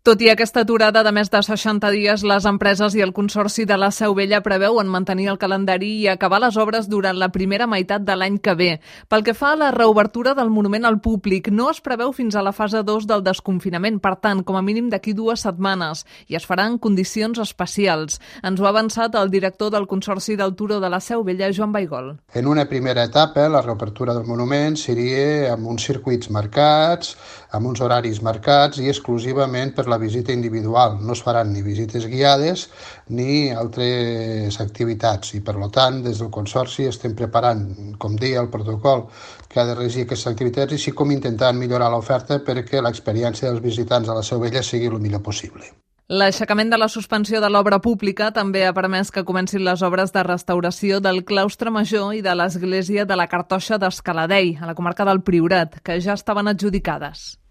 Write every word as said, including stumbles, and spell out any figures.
Tot i aquesta aturada de més de seixanta dies, les empreses i el Consorci de la Seu Vella preveuen mantenir el calendari i acabar les obres durant la primera meitat de l'any que ve. Pel que fa a la reobertura del monument al públic, no es preveu fins a la fase dos del desconfinament, per tant, com a mínim d'aquí dues setmanes, i es farà en condicions especials. Ens ho ha avançat el director del Consorci del Turó de la Seu Vella, Joan Baigol. En una primera etapa, la reobertura del monument seria amb uns circuits marcats, amb uns horaris marcats i exclusivament per la visita individual. No es faran ni visites guiades ni altres activitats i, per tant, des del Consorci estem preparant, com deia, el protocol que ha de regir aquestes activitats i així com intentant millorar l'oferta perquè l'experiència dels visitants a la Seu Vella sigui el millor possible. L'aixecament de la suspensió de l'obra pública també ha permès que comencin les obres de restauració del claustre major i de l'església de la Cartoixa d'Escaladei, a la comarca del Priorat, que ja estaven adjudicades.